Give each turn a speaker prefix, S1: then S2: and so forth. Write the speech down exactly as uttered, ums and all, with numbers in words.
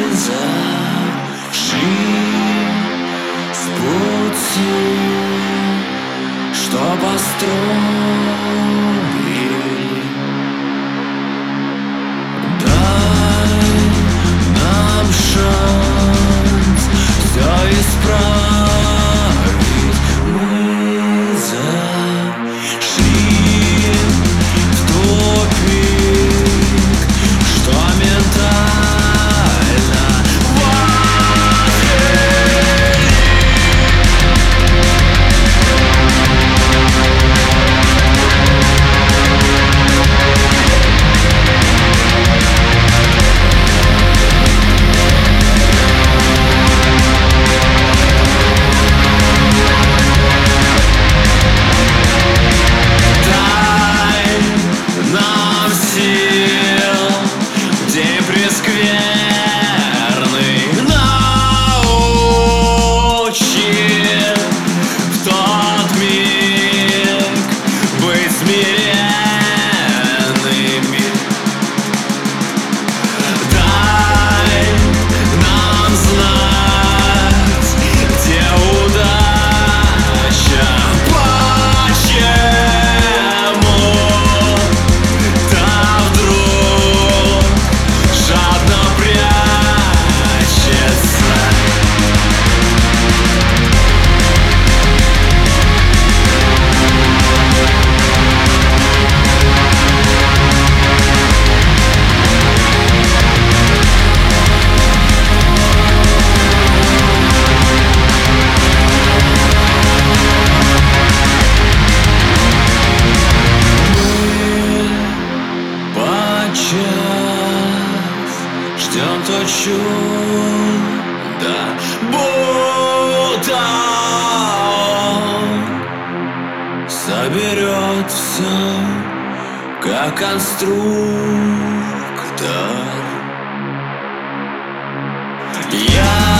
S1: зашли с пути, что построили. Дай нам шанс все исправить. Мы зашли в тупик, что ментально возвели. Дай нам сил, день прескверный, научи в тот миг быть смиренными. Дай нам знать, где удача, почему та вдруг жадно прячется. Подчас ждем то чудо, будто он соберет все, как конструктор. Я